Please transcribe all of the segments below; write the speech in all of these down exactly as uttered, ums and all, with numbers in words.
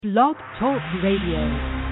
Blog Talk Radio.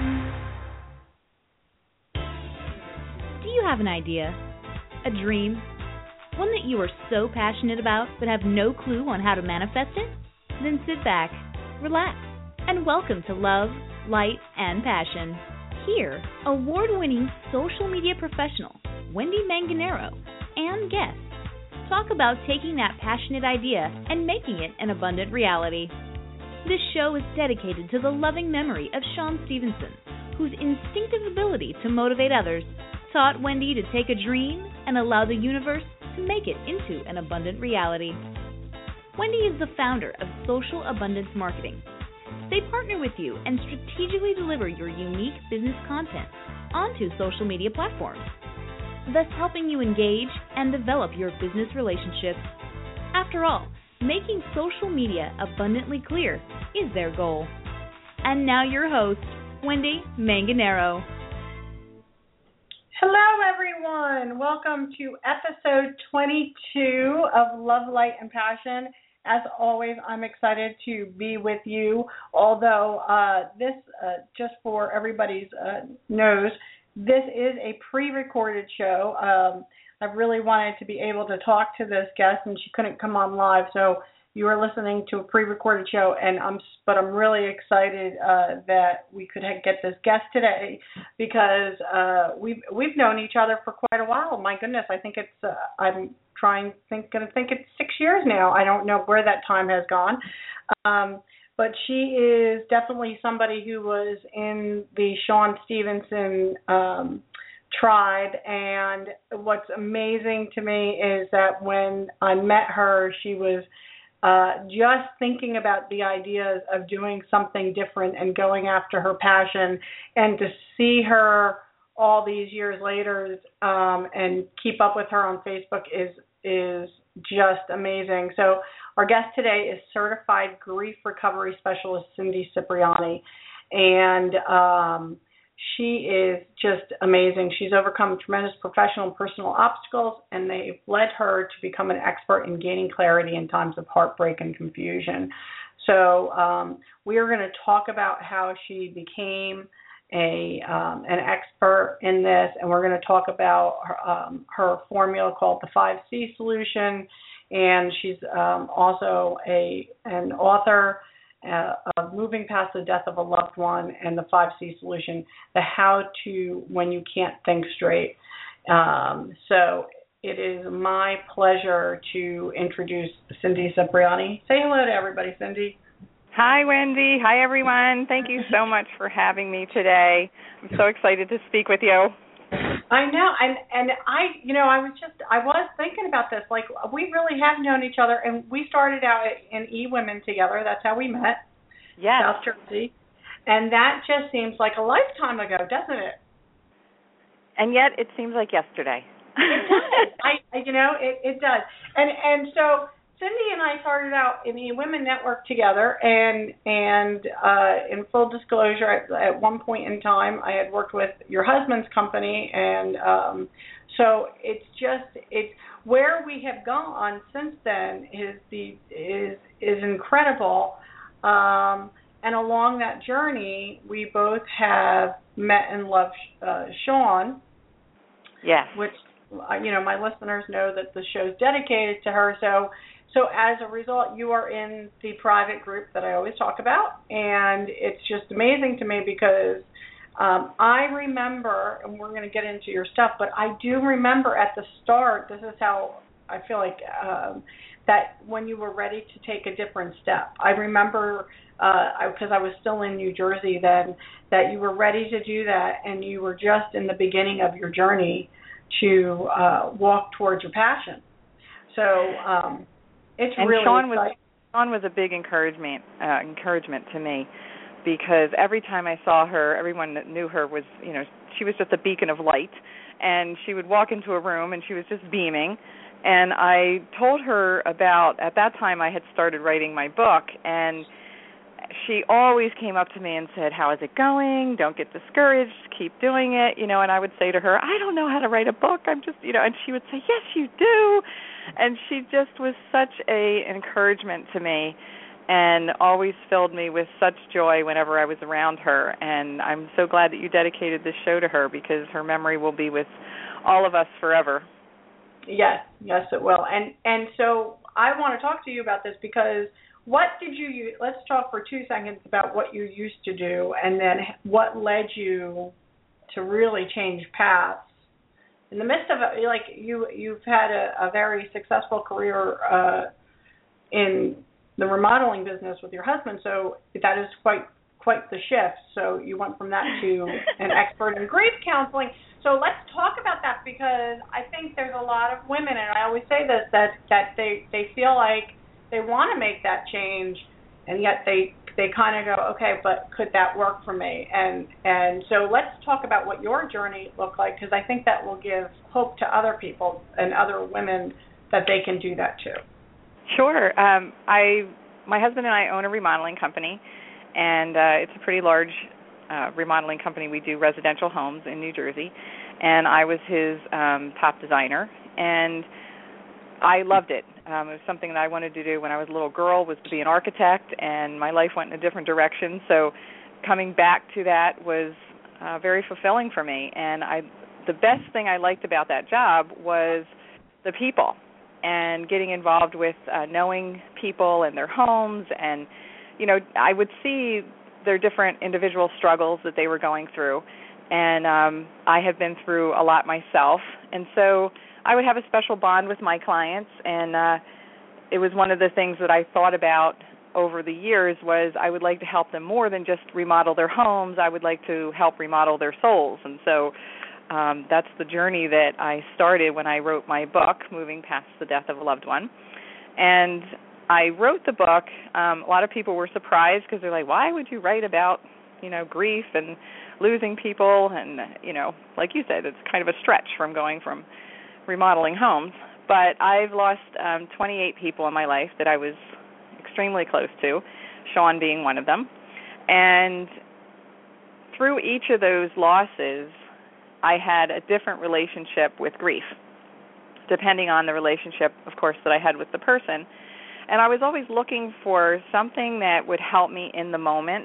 Do you have an idea, a dream, one that you are so passionate about but have no clue on how to manifest it? Then sit back, relax, and welcome to Love, Light, and Passion. Here, award-winning social media professional Wendy Manganaro and guests talk about taking that passionate idea and making it an abundant reality. This show is dedicated to the loving memory of Shawn Stevenson, whose instinctive ability to motivate others taught Wendy to take a dream and allow the universe to make it into an abundant reality. Wendy is the founder of Social Abundance Marketing. They partner with you and strategically deliver your unique business content onto social media platforms, thus helping you engage and develop your business relationships. After all, making social media abundantly clear is their goal. And now your host, Wendy Manganaro. Hello, everyone. Welcome to episode twenty-two of Love, Light, and Passion. As always, I'm excited to be with you, although uh, this, uh, just for everybody's uh, knows, this is a pre-recorded show. Um, I really wanted to be able to talk to this guest, and she couldn't come on live, so you are listening to a pre-recorded show, and I'm but I'm really excited uh, that we could ha- get this guest today because uh, we've we've known each other for quite a while. My goodness, I think it's uh, I'm trying think gonna think it's six years now. I don't know where that time has gone, um, but she is definitely somebody who was in the Shawn Stevenson Um, tribe, and what's amazing to me is that when I met her, she was uh, just thinking about the ideas of doing something different and going after her passion, and to see her all these years later um, and keep up with her on Facebook is is just amazing. So our guest today is certified grief recovery specialist Cindy Cipriani, and um, she is just amazing. She's overcome tremendous professional and personal obstacles, and they've led her to become an expert in gaining clarity in times of heartbreak and confusion. So um, we are going to talk about how she became a um, an expert in this, and we're going to talk about her, um, her formula called the five C solution, and she's um, also a an author Uh, of Moving Past the Death of a Loved One and the five C Solution, the how to when you can't think straight. Um, so it is my pleasure to introduce Cindy Cipriani. Say hello to everybody, Cindy. Hi, Wendy. Hi, everyone. Thank you so much for having me today. I'm so excited to speak with you. I know, and and I, you know, I was just, I was thinking about this. Like, we really have known each other, and we started out in eWomen together. That's how we met. Yes. South Jersey, and that just seems like a lifetime ago, doesn't it? And yet, it seems like yesterday. It does. I, you know, it, it does. And and so Cindy and I started out in the Women Network together, and and uh, in full disclosure, at, at one point in time, I had worked with your husband's company, and um, so it's just it's where we have gone since then is the is is incredible, um, and along that journey, we both have met and loved uh, Shawn. Yes. Which you know, my listeners know that the show's dedicated to her, so. So as a result, you are in the private group that I always talk about, and it's just amazing to me because um, I remember, and we're going to get into your stuff, but I do remember at the start, this is how I feel like um, that when you were ready to take a different step. I remember, because uh, I, I was still in New Jersey then, that you were ready to do that, and you were just in the beginning of your journey to uh, walk towards your passion. So um It's and really Shawn was exciting. Shawn was a big encouragement uh, encouragement to me, because every time I saw her, everyone that knew her was, you know, she was just a beacon of light, and she would walk into a room and she was just beaming. And I told her about, at that time I had started writing my book, and she always came up to me and said, "How is it going? Don't get discouraged. Keep doing it." You know, and I would say to her, "I don't know how to write a book. I'm just, you know," and she would say, "Yes, you do." And she just was such a encouragement to me. and always filled me with such joy whenever I was around her. And I'm so glad that you dedicated this show to her, because her memory will be with all of us forever. Yes, yes, it will. And and so I want to talk to you about this, because what did you, let's talk for two seconds about what you used to do, and then what led you to really change paths. In the midst of it, like you, you've had a, a very successful career uh, in the remodeling business with your husband, so that is quite quite the shift. So you went from that to an expert in grief counseling. So let's talk about that, because I think there's a lot of women, and I always say this, that, that they, they feel like they want to make that change, and yet they they kind of go, okay, but could that work for me? And and so let's talk about what your journey looked like, because I think that will give hope to other people and other women that they can do that too. Sure. Um, I my husband and I own a remodeling company, and uh, it's a pretty large uh, remodeling company. We do residential homes in New Jersey, and I was his um, top designer, and I loved it. Um, it was something that I wanted to do when I was a little girl, was to be an architect, and my life went in a different direction. So coming back to that was uh, very fulfilling for me. And I, the best thing I liked about that job was the people, and getting involved with uh, knowing people and their homes. And, you know, I would see their different individual struggles that they were going through. And um, I have been through a lot myself. And so I would have a special bond with my clients, and uh, it was one of the things that I thought about over the years was I would like to help them more than just remodel their homes. I would like to help remodel their souls. And so um, that's the journey that I started when I wrote my book, Moving Past the Death of a Loved One. And I wrote the book. Um, a lot of people were surprised, because they're like, why would you write about, you know, grief and losing people? And, you know, like you said, it's kind of a stretch from going from remodeling homes. But I've lost um, twenty-eight people in my life that I was extremely close to, Sean being one of them. And through each of those losses, I had a different relationship with grief, depending on the relationship, of course, that I had with the person. And I was always looking for something that would help me in the moment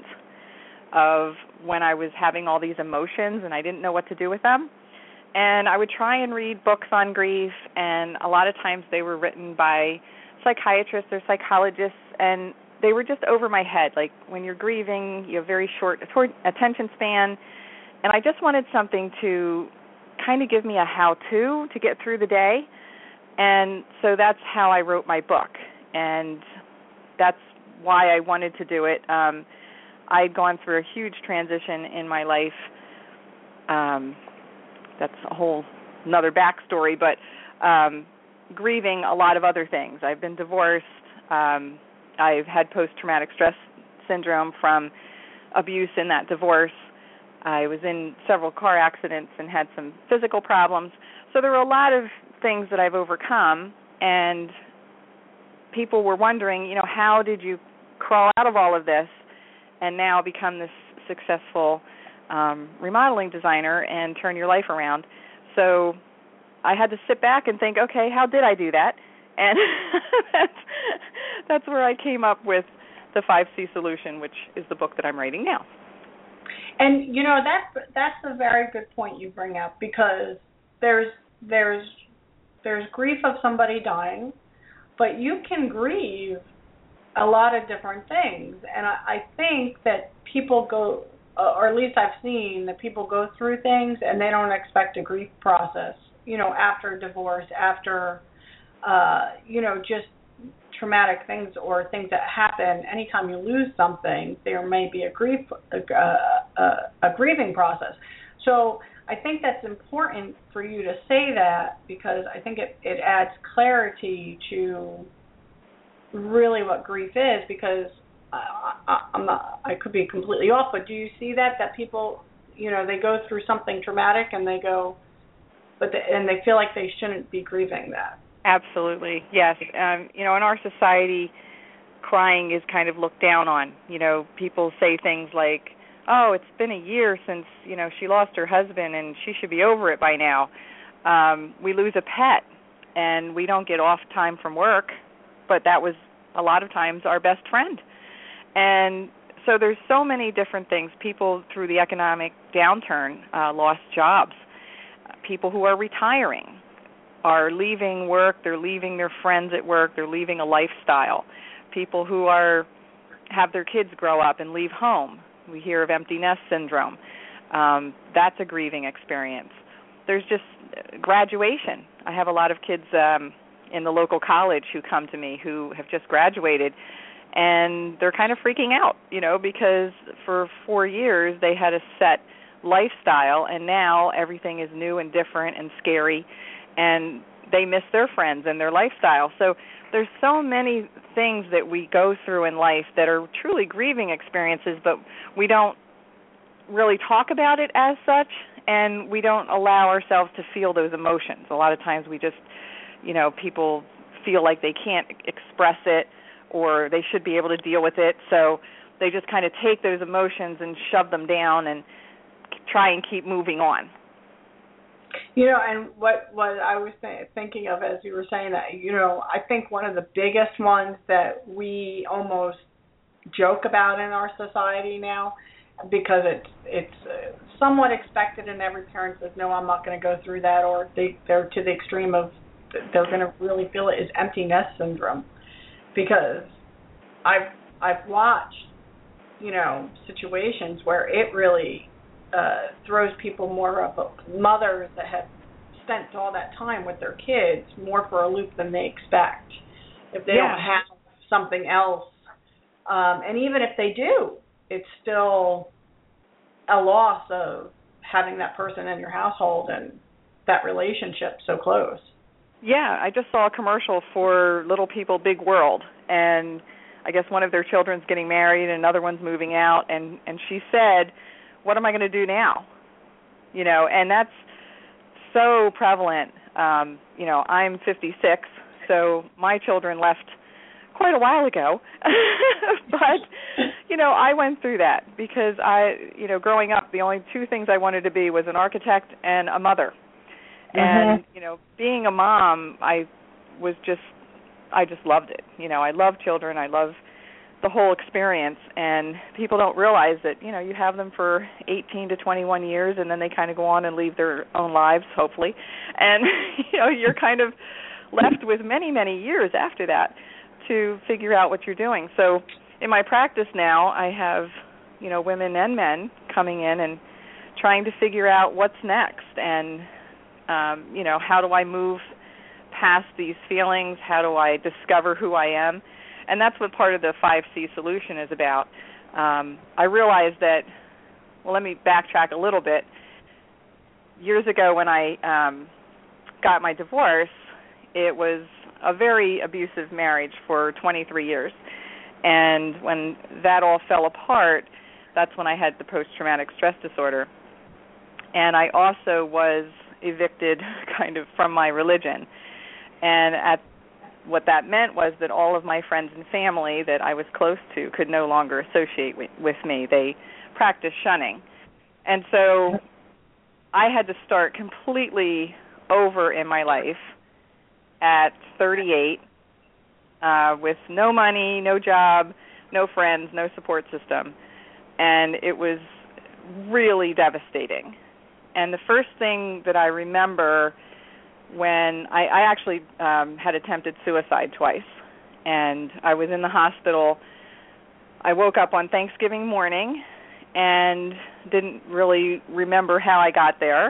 of when I was having all these emotions and I didn't know what to do with them. And I would try and read books on grief, and a lot of times they were written by psychiatrists or psychologists, and they were just over my head. Like, when you're grieving, you have very short attention span, and I just wanted something to kind of give me a how-to to get through the day. And so that's how I wrote my book, and that's why I wanted to do it. Um, I'd gone through a huge transition in my life. Um That's a whole another backstory, but um, grieving a lot of other things. I've been divorced. Um, I've had post-traumatic stress syndrome from abuse in that divorce. I was in several car accidents and had some physical problems. So there were a lot of things that I've overcome, and people were wondering, you know, how did you crawl out of all of this and now become this successful Um, remodeling designer and turn your life around? So I had to sit back and think, okay, how did I do that? And that's, that's where I came up with the five C solution, which is the book that I'm writing now. And you know, that's that's a very good point you bring up, because there's there's there's grief of somebody dying, but you can grieve a lot of different things. And I, I think that people go, or at least I've seen that people go through things and they don't expect a grief process, you know, after divorce, after, uh, you know, just traumatic things or things that happen. Anytime you lose something, there may be a grief, a, a, a grieving process. So I think that's important for you to say that, because I think it, it adds clarity to really what grief is, because I, I'm not, I could be completely off, but do you see that, that people, you know, they go through something traumatic and they go, but the, and they feel like they shouldn't be grieving that? Absolutely, yes. Um, you know, in our society, crying is kind of looked down on. You know, people say things like, oh, it's been a year since, you know, she lost her husband and she should be over it by now. Um, we lose a pet and we don't get off time from work, but that was a lot of times our best friend. And so there's so many different things. People through the economic downturn uh, lost jobs. People who are retiring are leaving work, they're leaving their friends at work, they're leaving a lifestyle. People who are have their kids grow up and leave home. We hear of empty nest syndrome. Um, that's a grieving experience. There's just graduation. I have a lot of kids um, in the local college who come to me who have just graduated, and they're kind of freaking out, you know, because for four years they had a set lifestyle, and now everything is new and different and scary, and they miss their friends and their lifestyle. So there's so many things that we go through in life that are truly grieving experiences, but we don't really talk about it as such, and we don't allow ourselves to feel those emotions. A lot of times we just, you know, people feel like they can't express it or they should be able to deal with it, so they just kind of take those emotions and shove them down and try and keep moving on. You know, and what, what I was th- thinking of as you were saying that, you know, I think one of the biggest ones that we almost joke about in our society now, because it's it's uh, somewhat expected, and every parent says, no, I'm not going to go through that, or they, they're to the extreme of they're going to really feel it, is empty nest syndrome. Because I've, I've watched, you know, situations where it really Uh, throws people more of a, mothers that have spent all that time with their kids more for a loop than they expect if they yeah. don't have something else. Um, and even if they do, it's still a loss of having that person in your household and that relationship so close. Yeah, I just saw a commercial for Little People, Big World, and I guess one of their children's getting married and another one's moving out, and, and she said, what am I going to do now? You know, and that's so prevalent. Um, you know, I'm fifty-six, so my children left quite a while ago. But, you know, I went through that because I, you know, growing up, the only two things I wanted to be was an architect and a mother. Mm-hmm. And, you know, being a mom, I was just, I just loved it. You know, I love children. I love the whole experience, and people don't realize that, you know, you have them for eighteen to twenty-one years, and then they kind of go on and leave their own lives, hopefully, and, you know, you're kind of left with many, many years after that to figure out what you're doing. So in my practice now, I have, you know, women and men coming in and trying to figure out what's next, and, um, you know, how do I move past these feelings? How do I discover who I am? And that's what part of the five C solution is about. Um, I realized that, well, let me backtrack a little bit. Years ago when I um, got my divorce, it was a very abusive marriage for twenty-three years. And when that all fell apart, that's when I had the post-traumatic stress disorder. And I also was evicted kind of from my religion. And at what that meant was that all of my friends and family that I was close to could no longer associate with, with me. They practiced shunning. And so I had to start completely over in my life at thirty-eight uh, with no money, no job, no friends, no support system. And it was really devastating. And the first thing that I remember when I, I actually um, had attempted suicide twice, and I was in the hospital. I woke up on Thanksgiving morning and didn't really remember how I got there.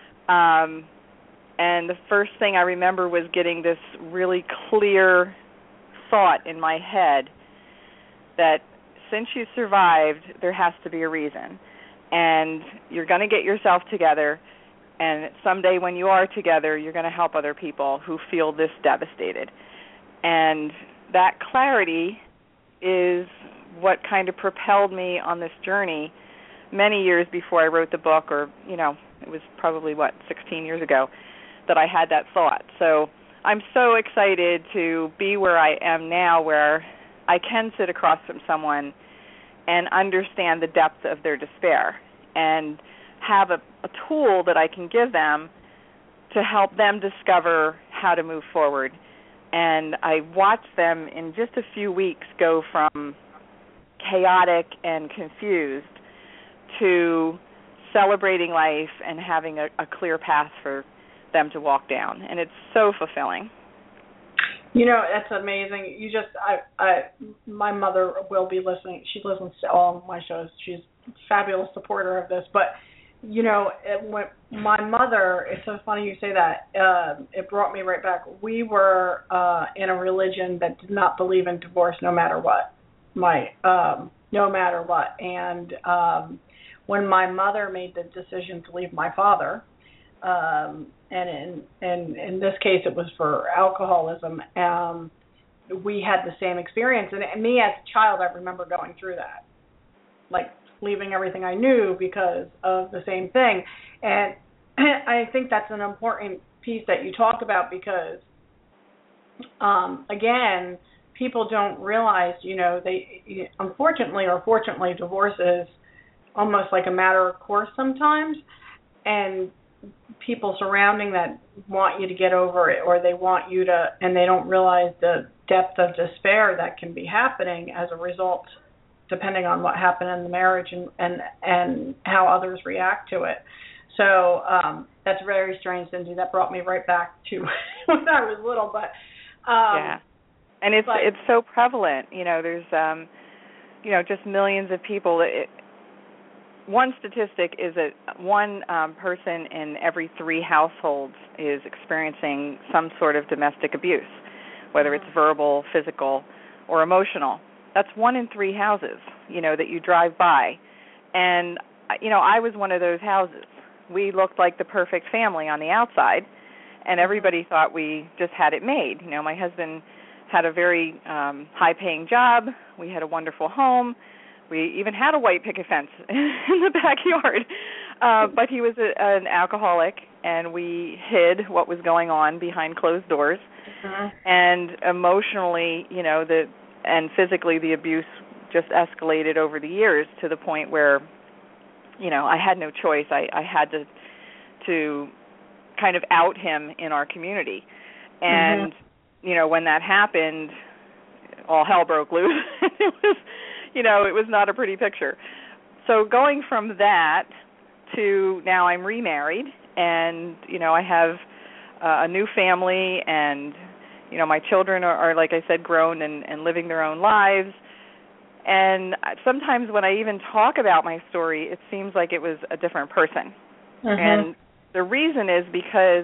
Um, and the first thing I remember was getting this really clear thought in my head that since you survived, there has to be a reason. And you're going to get yourself together, and someday when you are together, you're going to help other people who feel this devastated. And that clarity is what kind of propelled me on this journey many years before I wrote the book, or, you know, it was probably, what, sixteen years ago that I had that thought. So I'm so excited to be where I am now, where I can sit across from someone and understand the depth of their despair and have a, a tool that I can give them to help them discover how to move forward. And I watched them in just a few weeks go from chaotic and confused to celebrating life and having a, a clear path for them to walk down. And it's so fulfilling. You know, that's amazing. You just, I, I, my mother will be listening. She listens to all of my shows. She's a fabulous supporter of this. But, you know, it, when my mother, it's so funny you say that. Uh, it brought me right back. We were uh, in a religion that did not believe in divorce no matter what. My, um, no matter what. And um, when my mother made the decision to leave my father, um, and in, in in this case it was for alcoholism, um, we had the same experience. And, and me as a child, I remember going through that, like leaving everything I knew because of the same thing. And I think that's an important piece that you talked about because, um, again, people don't realize, you know, they unfortunately or fortunately, divorce is almost like a matter of course sometimes, and people surrounding that want you to get over it, or they want you to, and they don't realize the depth of despair that can be happening as a result, depending on what happened in the marriage and and, and how others react to it. So um, that's very strange, Cindy. That brought me right back to when I was little. But um, yeah, and it's but, it's so prevalent. You know, there's um, you know, just millions of people. It, One statistic is that one um, person in every three households is experiencing some sort of domestic abuse, whether it's verbal, physical, or emotional. That's one in three houses, you know, that you drive by. And, you know, I was one of those houses. We looked like the perfect family on the outside, and everybody thought we just had it made. You know, my husband had a very um, high-paying job. We had a wonderful home. We even had a white picket fence in the backyard, uh, but he was a, an alcoholic, and we hid what was going on behind closed doors. Mm-hmm. And emotionally, you know, the and physically, the abuse just escalated over the years to the point where, you know, I had no choice. I, I had to to kind of out him in our community, and mm-hmm. you know, when that happened, all hell broke loose. It was. You know, it was not a pretty picture. So going from that to now I'm remarried, and, you know, I have uh, a new family, and, you know, my children are, are like I said, grown and, and living their own lives. And sometimes when I even talk about my story, it seems like it was a different person. Mm-hmm. And the reason is because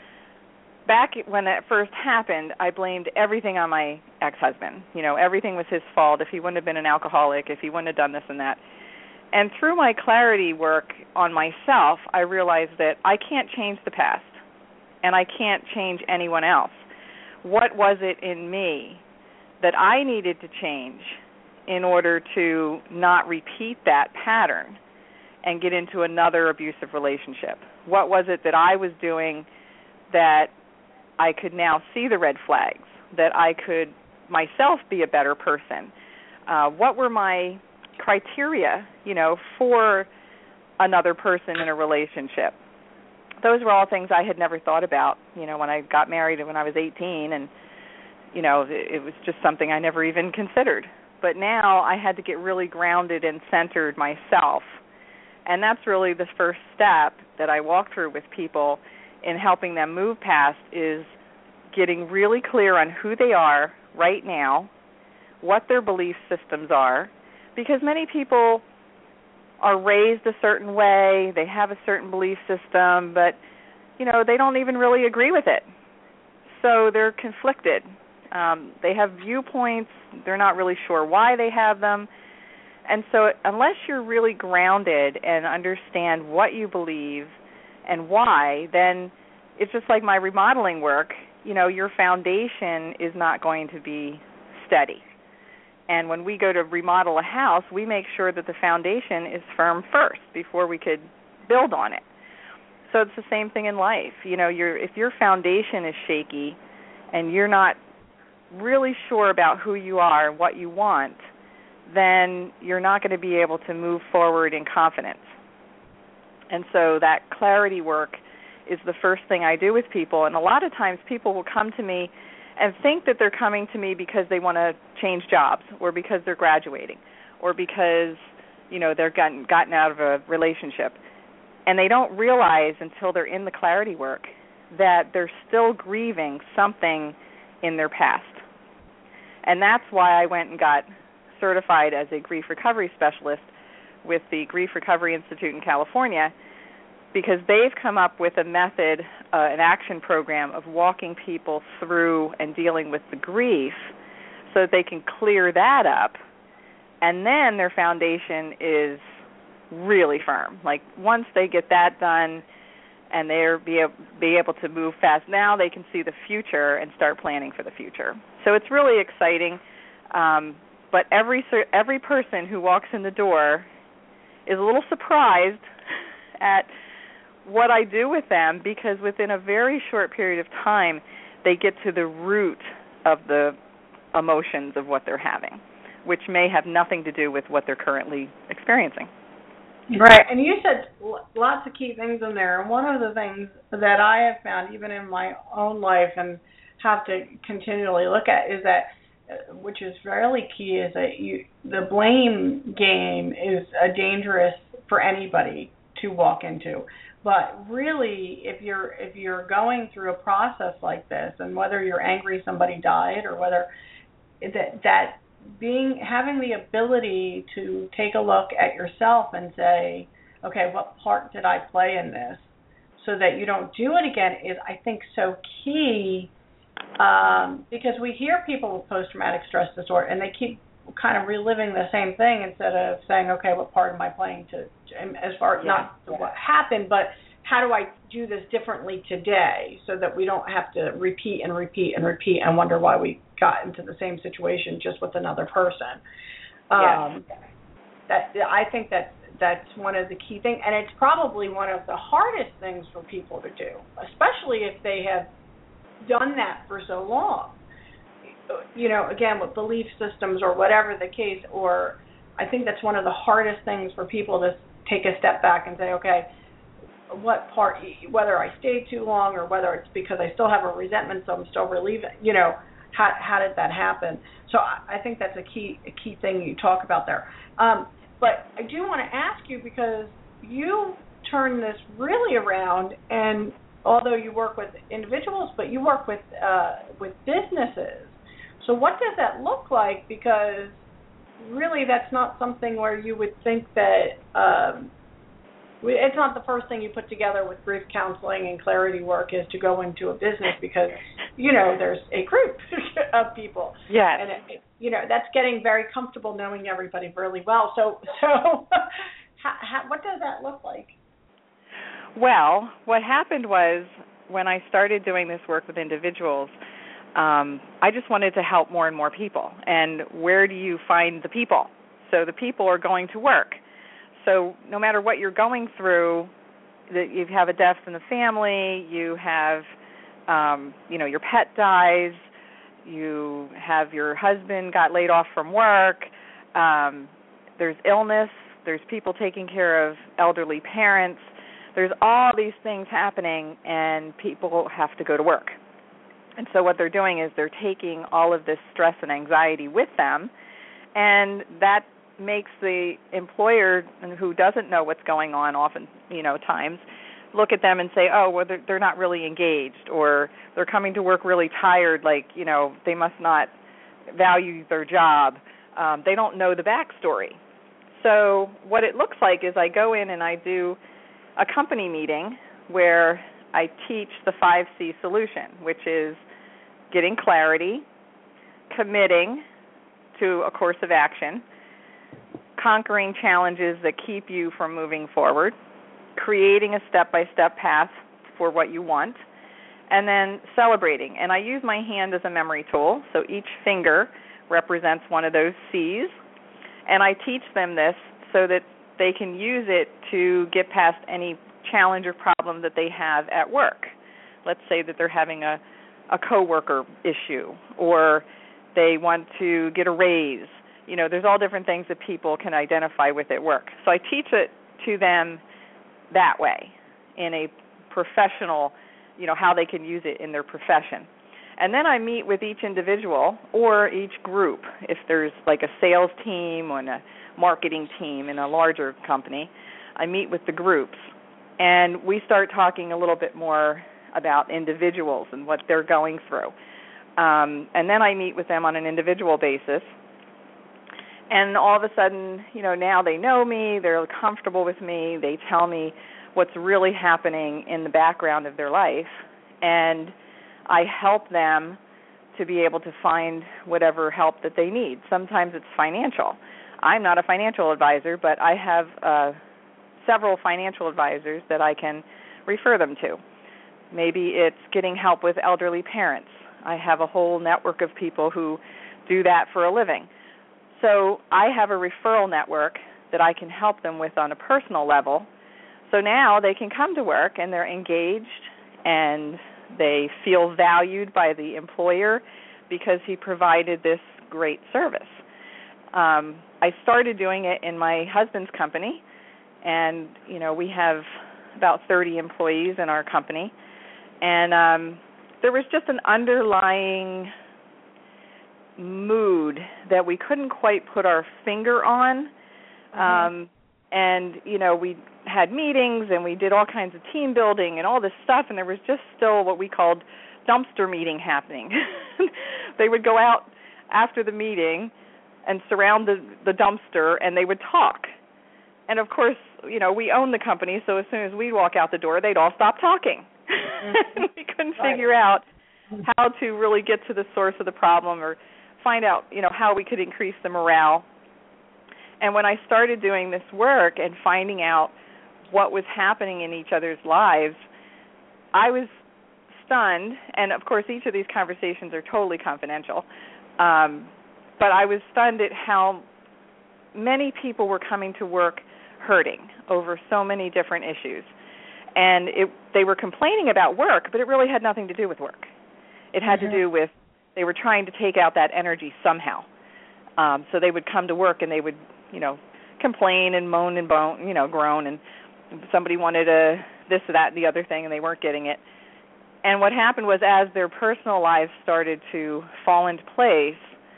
back when that first happened, I blamed everything on my ex-husband. You know, everything was his fault. If he wouldn't have been an alcoholic, if he wouldn't have done this and that. And through my clarity work on myself, I realized that I can't change the past, and I can't change anyone else. What was it in me that I needed to change in order to not repeat that pattern and get into another abusive relationship? What was it that I was doing that I could now see the red flags, that I could myself be a better person? Uh, what were my criteria, you know, for another person in a relationship? Those were all things I had never thought about, you know, when I got married and when I was eighteen, and, you know, it, it was just something I never even considered. But now I had to get really grounded and centered myself, and that's really the first step that I walk through with people in helping them move past, is getting really clear on who they are right now, what their belief systems are, because many people are raised a certain way, they have a certain belief system, but, you know, they don't even really agree with it. So they're conflicted. Um, they have viewpoints, they're not really sure why they have them. And so unless you're really grounded and understand what you believe and why, then it's just like my remodeling work. You know, your foundation is not going to be steady. And when we go to remodel a house, we make sure that the foundation is firm first before we could build on it. So it's the same thing in life. You know, your if your foundation is shaky and you're not really sure about who you are and what you want, then you're not going to be able to move forward in confidence. And so that clarity work is the first thing I do with people. And a lot of times people will come to me and think that they're coming to me because they want to change jobs or because they're graduating or because, you know, they're gotten, gotten out of a relationship. And they don't realize until they're in the clarity work that they're still grieving something in their past. And that's why I went and got certified as a grief recovery specialist with the Grief Recovery Institute in California, because they've come up with a method, uh, an action program of walking people through and dealing with the grief so that they can clear that up, and then their foundation is really firm. Like once they get that done and they're be able, be able to move fast, now they can see the future and start planning for the future. So it's really exciting. Um, but every every person who walks in the door is a little surprised at what I do with them, because within a very short period of time, they get to the root of the emotions of what they're having, which may have nothing to do with what they're currently experiencing. Right, and you said lots of key things in there. And one of the things that I have found, even in my own life, and have to continually look at, is that, which is fairly key, is that you, the blame game is a dangerous for anybody to walk into. But really, if you're if you're going through a process like this, and whether you're angry somebody died, or whether that that being having the ability to take a look at yourself and say, okay, what part did I play in this, so that you don't do it again, is, I think, so key. Um, because we hear people with post-traumatic stress disorder, and they keep kind of reliving the same thing instead of saying, okay, what part am I playing to, as far as yeah. not yeah. what happened, but how do I do this differently today, so that we don't have to repeat and repeat and repeat and wonder why we got into the same situation just with another person. Um, yeah. That I think that that's one of the key things, and it's probably one of the hardest things for people to do, especially if they have done that for so long. You know, again, with belief systems or whatever the case, or I think that's one of the hardest things for people to take a step back and say, okay, what part, whether I stayed too long or whether it's because I still have a resentment, so I'm still relieving, you know, how how did that happen? So I, I think that's a key a key thing you talk about there. Um, but I do want to ask you, because you turn this really around, and although you work with individuals, but you work with uh, with businesses. So what does that look like? Because really, that's not something where you would think that um, it's not the first thing you put together with grief counseling and clarity work is to go into a business, because, you know, there's a group of people. Yes. And, it, you know, that's getting very comfortable knowing everybody really well. So, so how, how, what does that look like? Well, what happened was, when I started doing this work with individuals, um, I just wanted to help more and more people. And where do you find the people? So the people are going to work. So no matter what you're going through, that you have a death in the family, you have, um, you know, your pet dies, you have your husband got laid off from work, um, there's illness, there's people taking care of elderly parents, there's all these things happening, and people have to go to work. And so what they're doing is they're taking all of this stress and anxiety with them, and that makes the employer, who doesn't know what's going on often, you know, times, look at them and say, oh, well, they're, they're not really engaged, or they're coming to work really tired, like, you know, they must not value their job. Um, they don't know the backstory. So what it looks like is I go in and I do a company meeting where I teach the five C solution, which is getting clarity, committing to a course of action, conquering challenges that keep you from moving forward, creating a step-by-step path for what you want, and then celebrating. And I use my hand as a memory tool, so each finger represents one of those C's, and I teach them this so that they can use it to get past any challenge or problem that they have at work. Let's say that they're having a, a coworker issue, or they want to get a raise. You know, there's all different things that people can identify with at work. So I teach it to them that way, in a professional, you know, how they can use it in their profession. And then I meet with each individual or each group. If there's like a sales team or a marketing team in a larger company, I meet with the groups. And we start talking a little bit more about individuals and what they're going through. Um, and then I meet with them on an individual basis. And all of a sudden, you know, now they know me, they're comfortable with me, they tell me what's really happening in the background of their life. And I help them to be able to find whatever help that they need. Sometimes it's financial. I'm not a financial advisor, but I have uh, several financial advisors that I can refer them to. Maybe it's getting help with elderly parents. I have a whole network of people who do that for a living. So I have a referral network that I can help them with on a personal level. So now they can come to work and they're engaged and they feel valued by the employer because he provided this great service. Um, I started doing it in my husband's company, and, you know, we have about thirty employees in our company. And um, there was just an underlying mood that we couldn't quite put our finger on. Mm-hmm. Um, and, you know, we had meetings and we did all kinds of team building and all this stuff, and there was just still what we called dumpster meeting happening. They would go out after the meeting and surround the, the dumpster, and they would talk. And, of course, you know, we own the company, so as soon as we walk out the door, they'd all stop talking. Mm-hmm. We couldn't right. figure out how to really get to the source of the problem or find out, you know, how we could increase the morale. And when I started doing this work and finding out what was happening in each other's lives, I was stunned. And, of course, each of these conversations are totally confidential. Um, but I was stunned at how many people were coming to work hurting over so many different issues. And it, they were complaining about work, but it really had nothing to do with work. It had mm-hmm. to do with they were trying to take out that energy somehow. Um, so they would come to work and they would, you know, complain and moan and bone, you know, groan, and somebody wanted a this or that and the other thing, and they weren't getting it. And what happened was, as their personal lives started to fall into place,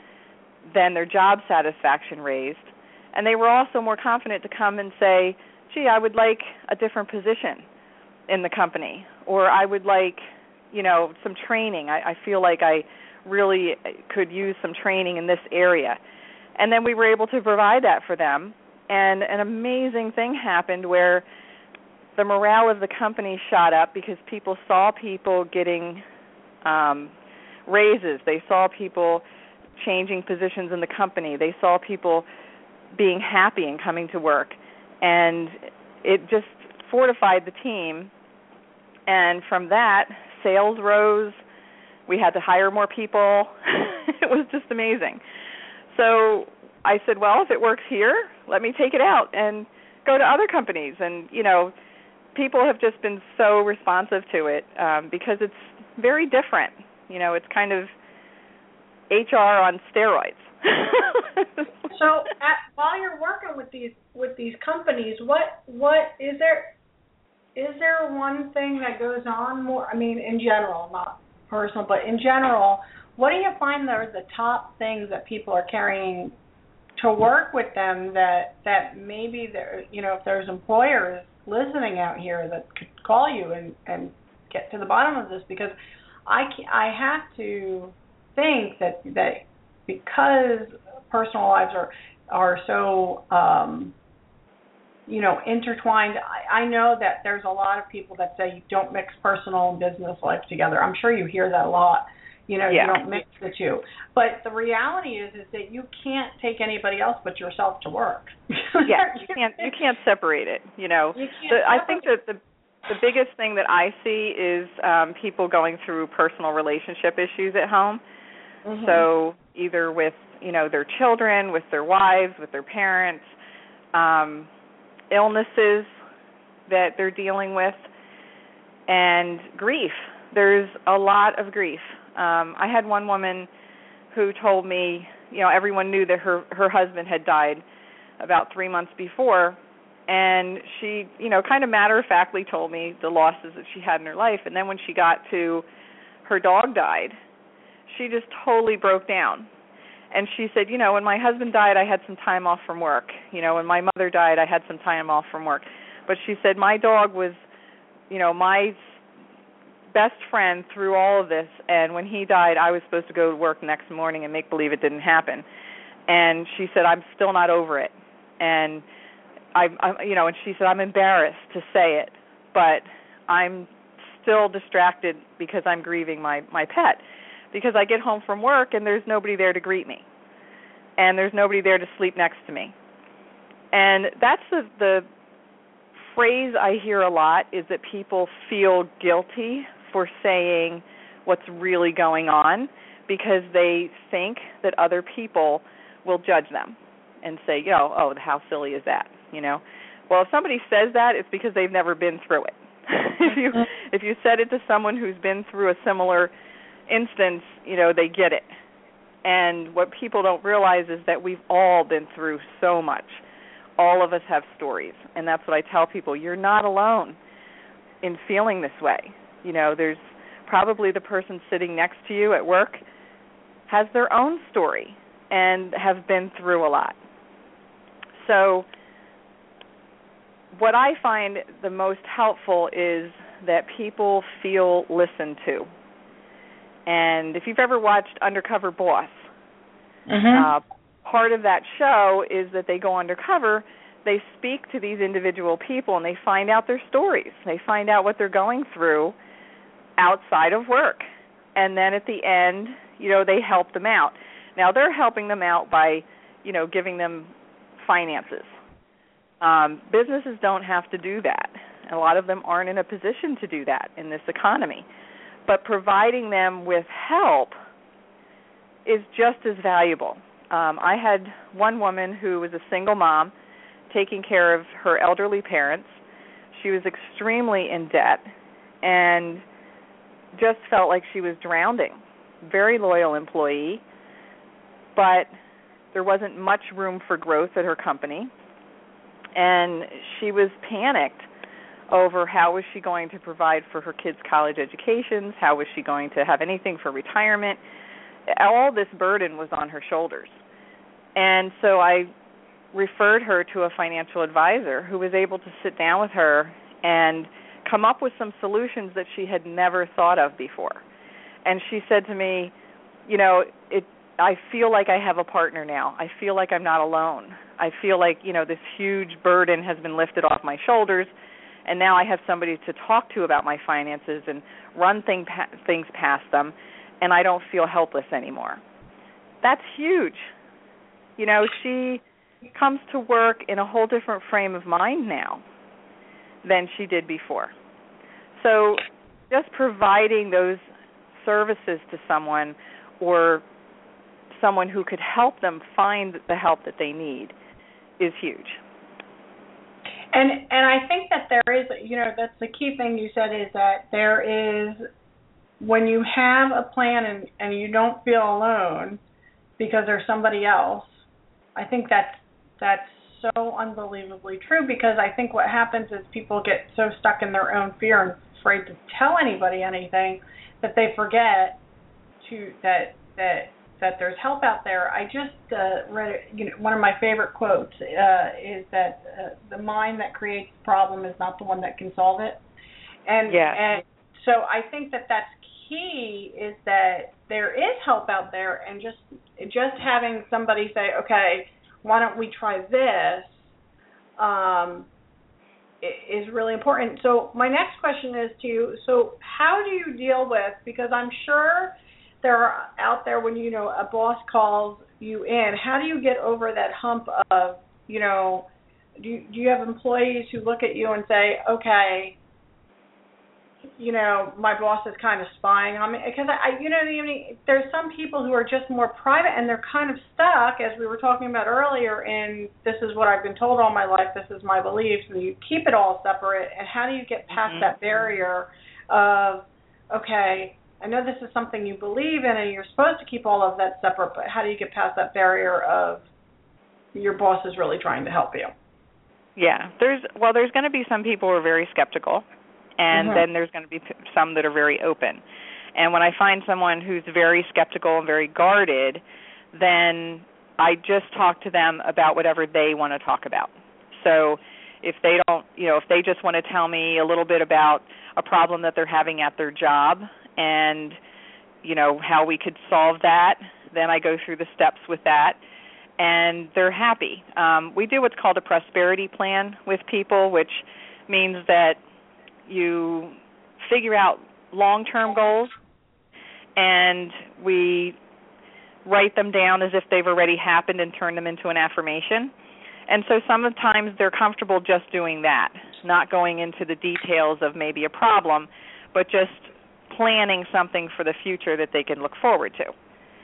then their job satisfaction raised, and they were also more confident to come and say, gee, I would like a different position in the company, or I would like, you know, some training. I, I feel like I really could use some training in this area. And then we were able to provide that for them, and an amazing thing happened where the morale of the company shot up because people saw people getting um, raises. They saw people changing positions in the company. They saw people being happy and coming to work. And it just fortified the team. And from that, sales rose. We had to hire more people. It was just amazing. So I said, well, if it works here, let me take it out and go to other companies. And, you know, people have just been so responsive to it um, because it's very different. You know, it's kind of H R on steroids. So at, while you're working with these with these companies, what what is there is there one thing that goes on more? I mean, in general, not personal, but in general, what do you find are the top things that people are carrying to work with them that that maybe there, you know, if there's employers listening out here that could call you and, and get to the bottom of this, because I I have to think that that because personal lives are are so um, you know, intertwined. I, I know that there's a lot of people that say you don't mix personal and business life together. I'm sure you hear that a lot. You know, yeah. You don't mix the two. But the reality is, is that you can't take anybody else but yourself to work. Yeah, you can't you can't separate it. You know, you the, I think that the the biggest thing that I see is um, people going through personal relationship issues at home. Mm-hmm. So either with, you know, their children, with their wives, with their parents, um, illnesses that they're dealing with, and grief. There's a lot of grief. Um, I had one woman who told me, you know, everyone knew that her, her husband had died about three months before, and she, you know, kind of matter-of-factly told me the losses that she had in her life. And then when she got to her dog died, she just totally broke down. And she said, you know, when my husband died, I had some time off from work. You know, when my mother died, I had some time off from work. But she said, my dog was, you know, my best friend through all of this. And when he died, I was supposed to go to work the next morning and make believe it didn't happen. And she said, I'm still not over it. And, I, I, you know, and she said, I'm embarrassed to say it, but I'm still distracted because I'm grieving my, my pet. Because I get home from work and there's nobody there to greet me. And there's nobody there to sleep next to me. And that's the, the phrase I hear a lot, is that people feel guilty for saying what's really going on because they think that other people will judge them and say, you know, oh, how silly is that, you know? Well, if somebody says that, it's because they've never been through it. if you if you said it to someone who's been through a similar instance, you know, they get it. And what people don't realize is that we've all been through so much. All of us have stories, and that's what I tell people. You're not alone in feeling this way. You know, there's probably the person sitting next to you at work has their own story and have been through a lot. So what I find the most helpful is that people feel listened to. And if you've ever watched Undercover Boss, mm-hmm. uh, part of that show is that they go undercover, they speak to these individual people, and they find out their stories. They find out what they're going through outside of work. And then at the end, you know, they help them out. Now, they're helping them out by, you know, giving them finances. Um, businesses don't have to do that. A lot of them aren't in a position to do that in this economy. But providing them with help is just as valuable. Um, I had one woman who was a single mom taking care of her elderly parents. She was extremely in debt and just felt like she was drowning. Very loyal employee, but there wasn't much room for growth at her company. And she was panicked over how was she going to provide for her kids' college educations, how was she going to have anything for retirement. All this burden was on her shoulders. And so I referred her to a financial advisor who was able to sit down with her and come up with some solutions that she had never thought of before. And she said to me, you know, it, I feel like I have a partner now. I feel like I'm not alone. I feel like, you know, this huge burden has been lifted off my shoulders, and now I have somebody to talk to about my finances and run thing, things past them, and I don't feel helpless anymore. That's huge. You know, she comes to work in a whole different frame of mind now than she did before. So just providing those services to someone or someone who could help them find the help that they need is huge. And and I think that there is, you know, that's the key thing you said, is that there is, when you have a plan and, and you don't feel alone because there's somebody else, I think that's, that's so unbelievably true, because I think what happens is people get so stuck in their own fear and afraid to tell anybody anything that they forget to that that that there's help out there. I just uh, read, you know, one of my favorite quotes uh, is that uh, the mind that creates the problem is not the one that can solve it. And yeah. and so I think that that's key, is that there is help out there, and just just having somebody say, okay, why don't we try this, um, is really important. So my next question is to you, so how do you deal with, because I'm sure there are out there when, you know, a boss calls you in, how do you get over that hump of, you know, do you, do you have employees who look at you and say, okay, you know, my boss is kind of spying on me? Because, I, you know, there's some people who are just more private, and they're kind of stuck, as we were talking about earlier, in this is what I've been told all my life, this is my beliefs, and you keep it all separate. And how do you get past mm-hmm. that barrier of, okay, I know this is something you believe in and you're supposed to keep all of that separate, but how do you get past that barrier of your boss is really trying to help you? Yeah, there's well, there's going to be some people who are very skeptical, and mm-hmm. then there's going to be some that are very open. And when I find someone who's very skeptical and very guarded, then I just talk to them about whatever they want to talk about. So if they don't, you know, if they just want to tell me a little bit about a problem that they're having at their job and, you know, how we could solve that, then I go through the steps with that, and they're happy. Um, we do what's called a prosperity plan with people, which means that you figure out long-term goals, and we write them down as if they've already happened and turn them into an affirmation. And so sometimes they're comfortable just doing that, not going into the details of maybe a problem, but just planning something for the future that they can look forward to.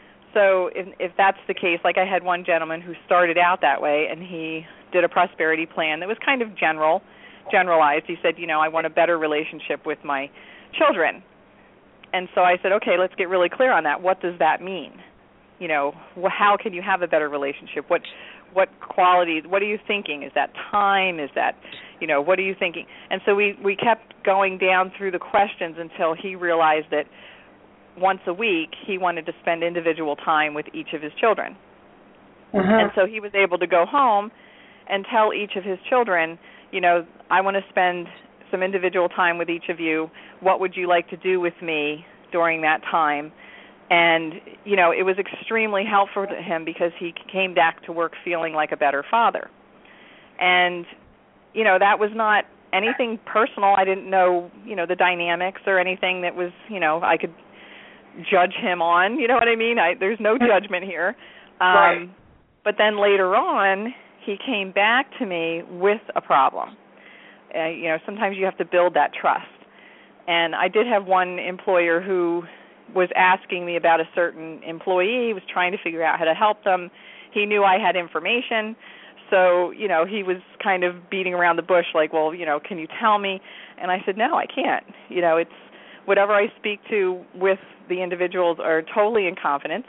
So if, if that's the case, like I had one gentleman who started out that way, and he did a prosperity plan that was kind of general, generalized. He said, you know, I want a better relationship with my children. And so I said, okay, let's get really clear on that. What does that mean? You know, how can you have a better relationship? What what qualities, what are you thinking? Is that time? Is that, you know, what are you thinking? And so we, we kept going down through the questions until he realized that once a week he wanted to spend individual time with each of his children. Uh-huh. And so he was able to go home and tell each of his children, you know, I want to spend some individual time with each of you. What would you like to do with me during that time? And, you know, it was extremely helpful to him because he came back to work feeling like a better father. And, you know, that was not anything personal. I didn't know, you know, the dynamics or anything that was, you know, I could judge him on. You know what I mean? I, there's no judgment here. Um, right. But then later on, he came back to me with a problem. Uh, you know, sometimes you have to build that trust. And I did have one employer who was asking me about a certain employee, was trying to figure out how to help them. He knew I had information, so, you know, he was kind of beating around the bush like, well, you know, can you tell me? And I said, no, I can't. You know, it's whatever I speak to with the individuals are totally in confidence.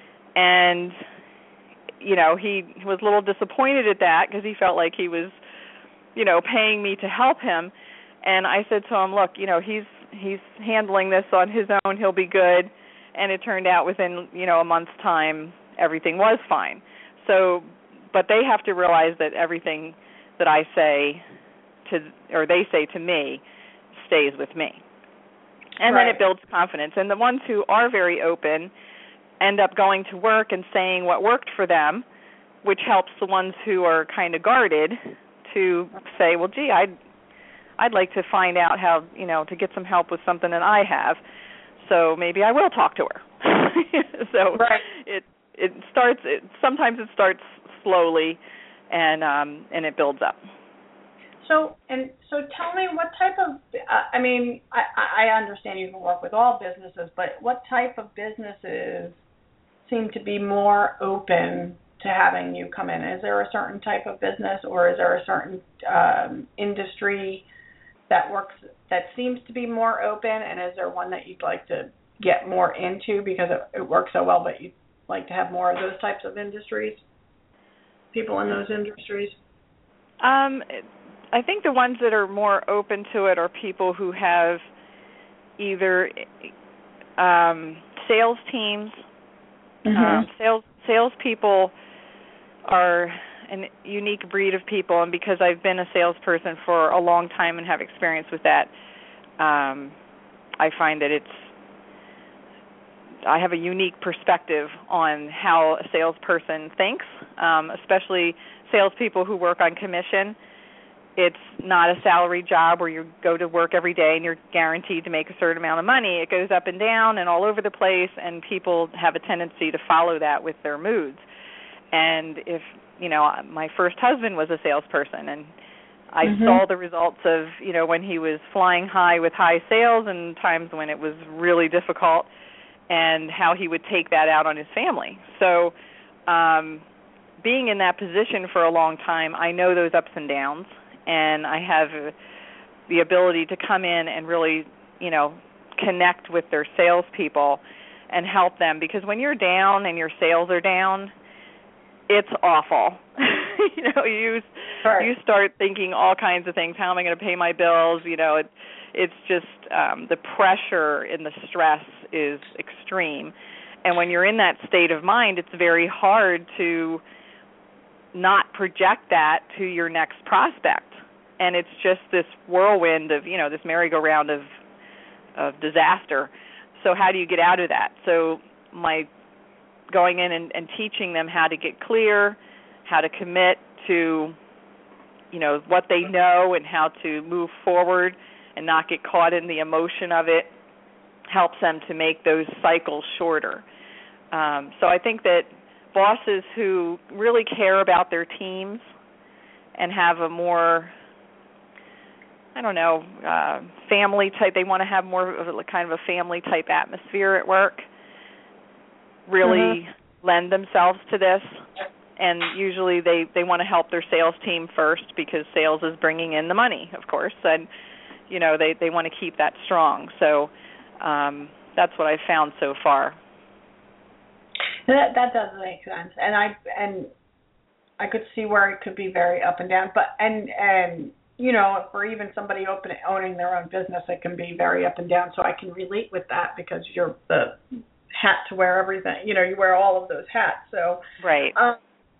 And, you know, he was a little disappointed at that because he felt like he was, you know, paying me to help him. And I said to him, look, you know, he's he's handling this on his own. He'll be good. And it turned out within, you know, a month's time, everything was fine. So, but they have to realize that everything that I say to, or they say to me, stays with me. And right. Then it builds confidence. And the ones who are very open end up going to work and saying what worked for them, which helps the ones who are kind of guarded to say, well, gee, I'd I'd like to find out how, you know, to get some help with something that I have. So maybe I will talk to her. so right. it it starts. It, sometimes it starts slowly, and um, and it builds up. So and so, tell me what type of. Uh, I mean, I, I understand you can work with all businesses, but what type of businesses seem to be more open to having you come in? Is there a certain type of business, or is there a certain um, industry that works, that seems to be more open, and is there one that you'd like to get more into because it, it works so well, but you'd like to have more of those types of industries, people in those industries? Um, I think the ones that are more open to it are people who have either um, sales teams. Mm-hmm. Um, sales salespeople are a unique breed of people, and because I've been a salesperson for a long time and have experience with that, um, I find that it's I have a unique perspective on how a salesperson thinks, um, especially salespeople who work on commission. It's not a salary job where you go to work every day and you're guaranteed to make a certain amount of money. It goes up and down and all over the place, and people have a tendency to follow that with their moods. And if, you know, my first husband was a salesperson, and I mm-hmm. saw the results of, you know, when he was flying high with high sales and times when it was really difficult, and how he would take that out on his family. So um, being in that position for a long time, I know those ups and downs, and I have the ability to come in and really, you know, connect with their salespeople and help them. Because when you're down and your sales are down, it's awful. you know, you sure. you start thinking all kinds of things. How am I going to pay my bills? You know, it, it's just um, the pressure and the stress is extreme. And when you're in that state of mind, it's very hard to not project that to your next prospect. And it's just this whirlwind of, you know, this merry-go-round of of disaster. So how do you get out of that? So my going in and, and teaching them how to get clear, how to commit to, you know, what they know and how to move forward and not get caught in the emotion of it, helps them to make those cycles shorter. Um, so I think that bosses who really care about their teams and have a more, I don't know, uh, family type, they want to have more of a kind of a family type atmosphere at work, really mm-hmm. lend themselves to this. And usually they, they want to help their sales team first because sales is bringing in the money, of course. And, you know, they, they want to keep that strong. So um, that's what I've found so far. That, that does make sense. And I and I could see where it could be very up and down. But and and you know, for even somebody open, owning their own business, it can be very up and down. So I can relate with that because you're the hat to wear everything. You know, you wear all of those hats. So right. Um,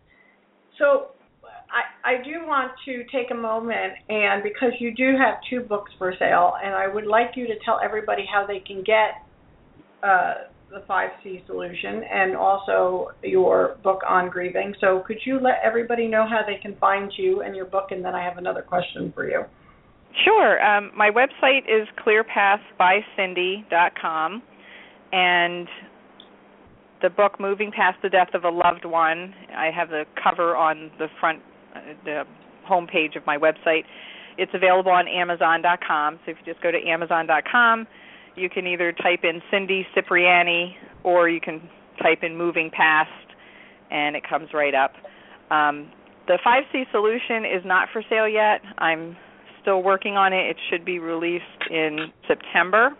so I I do want to take a moment, and because you do have two books for sale, and I would like you to tell everybody how they can get uh, the five C solution and also your book on grieving. So could you let everybody know how they can find you and your book, and then I have another question for you. Sure. Um, my website is clear path by cindy dot com, and the book, Moving Past the Death of a Loved One, I have the cover on the front, uh, the home page of my website. It's available on amazon dot com, so if you just go to amazon dot com, you can either type in Cindy Cipriani or you can type in Moving Past, and it comes right up. Um, the five C solution is not for sale yet. I'm still working on it. It should be released in September.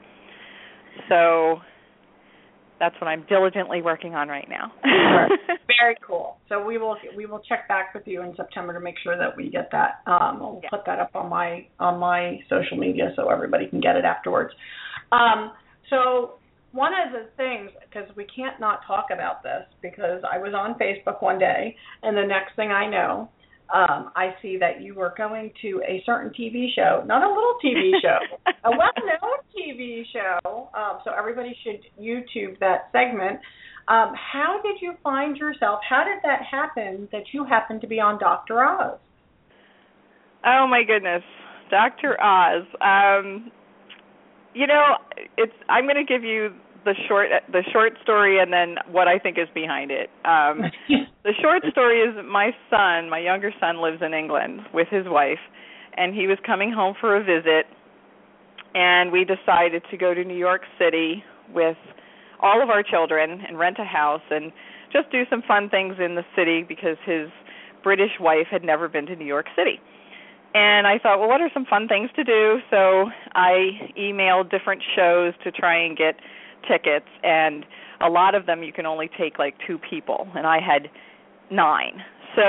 So that's what I'm diligently working on right now. Very cool. So we will we will check back with you in September to make sure that we get that. Um, we'll yeah. put that up on my on my social media so everybody can get it afterwards. Um, so one of the things, because we can't not talk about this, because I was on Facebook one day, and the next thing I know, um, I see that you were going to a certain T V show, not a little T V show, a well-known T V show. Um, so everybody should YouTube that segment. Um, how did you find yourself? How did that happen that you happened to be on Doctor Oz? Oh my goodness, Doctor Oz. Um, you know, it's. I'm going to give you the short the short story and then what I think is behind it. Um, the short story is my son, my younger son, lives in England with his wife, and he was coming home for a visit, and we decided to go to New York City with all of our children and rent a house and just do some fun things in the city because his British wife had never been to New York City. And I thought, well, what are some fun things to do? So I emailed different shows to try and get tickets, and a lot of them you can only take like two people, and I had nine. So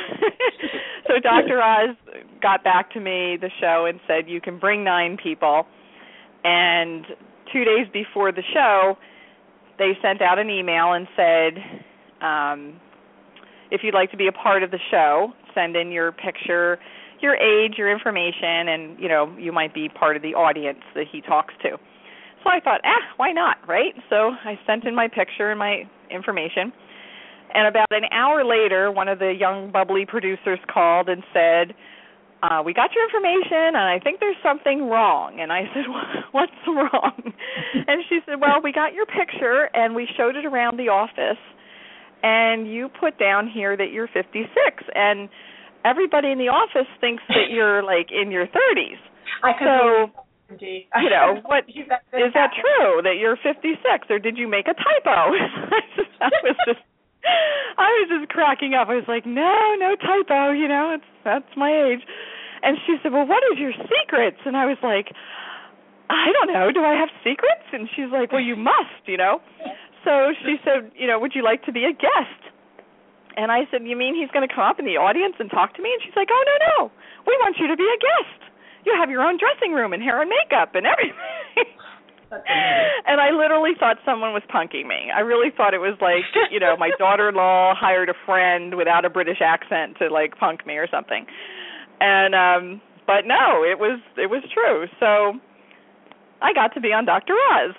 so Doctor Oz got back to me, the show, and said you can bring nine people. And two days before the show, they sent out an email and said, um, if you'd like to be a part of the show, send in your picture, your age, your information, and, you know, you might be part of the audience that he talks to. So I thought, ah, why not, right? So I sent in my picture and my information. And about an hour later, one of the young, bubbly producers called and said, uh, we got your information, and I think there's something wrong. And I said, what's wrong? And she said, well, we got your picture, and we showed it around the office, and you put down here that you're fifty-six. And everybody in the office thinks that you're, like, in your thirties. I could so, Indeed. You know, what is that true that you're fifty-six, or did you make a typo? I was just, I was just cracking up. I was like, no, no typo. You know, it's that's my age. And she said, well, what is your secrets? And I was like, I don't know. Do I have secrets? And she's like, well, you must. You know. So she said, you know, would you like to be a guest? And I said, you mean he's going to come up in the audience and talk to me? And she's like, oh no, no, we want you to be a guest. You have your own dressing room and hair and makeup and everything. And I literally thought someone was punking me. I really thought it was like, you know, my daughter-in-law hired a friend without a British accent to like punk me or something. And um but no, it was it was true. So I got to be on Doctor Oz.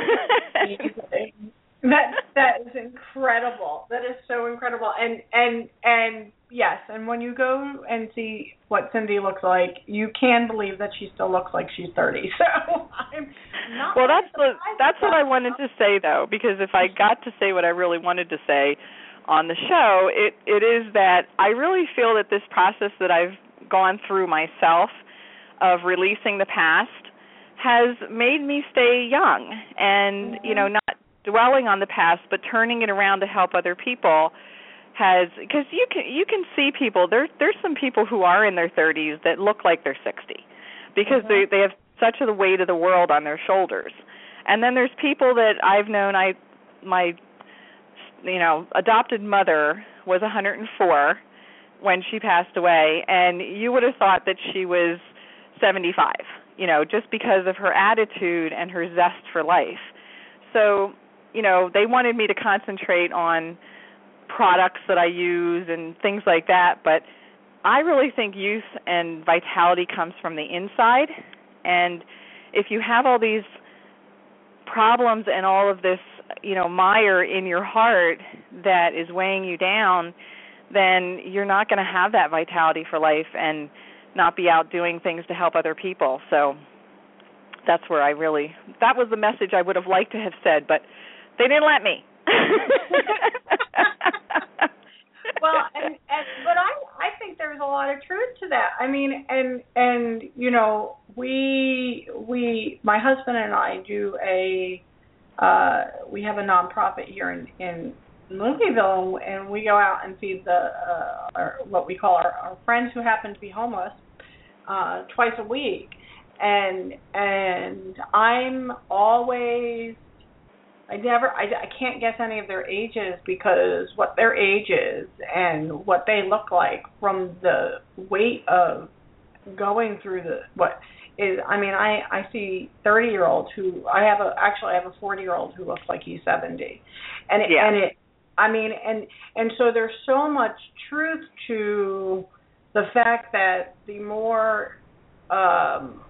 that that is incredible. That is so incredible. And and and yes, and when you go and see what Cindy looks like, you can believe that she still looks like she's thirty. So I'm not Well, that's the that's what I wanted to say though, because if I got to say what I really wanted to say on the show, it it is that I really feel that this process that I've gone through myself of releasing the past has made me stay young and, mm-hmm. you know, not dwelling on the past, but turning it around to help other people has, because you can you can see people, there there's some people who are in their thirties that look like they're sixty because mm-hmm. they they have such a weight of the world on their shoulders. And then there's people that I've known, I my you know, adopted mother was one hundred four when she passed away, and you would have thought that she was seventy-five, you know, just because of her attitude and her zest for life. So, you know, they wanted me to concentrate on products that I use and things like that, but I really think youth and vitality comes from the inside, and if you have all these problems and all of this, you know, mire in your heart that is weighing you down, then you're not going to have that vitality for life and not be out doing things to help other people. So that's where I really, that was the message I would have liked to have said, but they didn't let me. Well, and, and but I I think there's a lot of truth to that. I mean, and and you know, we we my husband and I do a uh, we have a nonprofit here in in Louisville, and we go out and feed the uh, our, what we call our, our friends who happen to be homeless uh, twice a week, and and I'm always. I never, I, I can't guess any of their ages because what their age is and what they look like from the weight of going through the, what is, I mean, I, I see thirty-year-olds who, I have a, actually I have a forty-year-old who looks like he's seventy. And it, yeah. and it, I mean, and, and so there's so much truth to the fact that the more, um,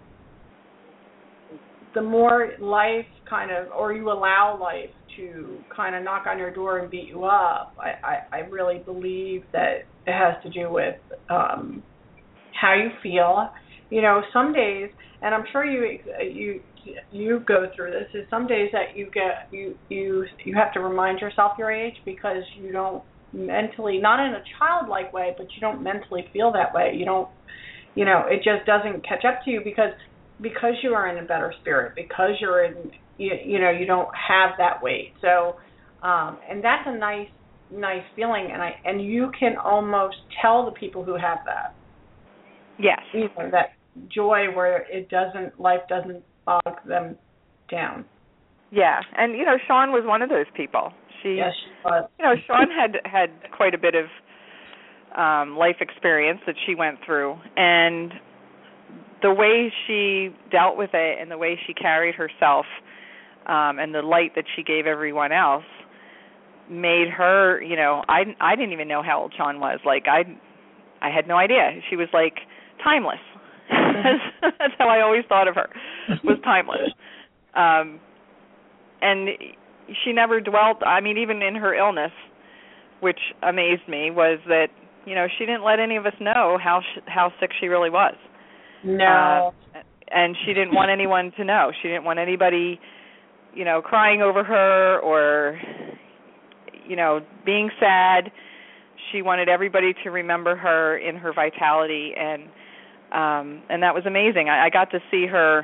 the more life kind of, or you allow life to kind of knock on your door and beat you up, I, I, I really believe that it has to do with um, how you feel. You know, some days, and I'm sure you you you go through this, is some days that you get you you you have to remind yourself your age because you don't mentally, not in a childlike way, but you don't mentally feel that way. You don't, you know, it just doesn't catch up to you because. because you are in a better spirit, because you're in, you, you know, you don't have that weight. So, um, and that's a nice, nice feeling, and I, and you can almost tell the people who have that. Yes. You know, that joy where it doesn't, life doesn't bog them down. Yeah, and you know, Sean was one of those people. She, yes, she was. You know, Sean had had quite a bit of um, life experience that she went through, and the way she dealt with it and the way she carried herself um, and the light that she gave everyone else made her, you know, I, I didn't even know how old Sean was. Like, I I had no idea. She was, like, timeless. that's, that's how I always thought of her, was timeless. Um, and she never dwelt, I mean, even in her illness, which amazed me, was that, you know, she didn't let any of us know how sh- how sick she really was. No. Uh, and she didn't want anyone to know. She didn't want anybody, you know, crying over her or, you know, being sad. She wanted everybody to remember her in her vitality, and um, and that was amazing. I, I got to see her.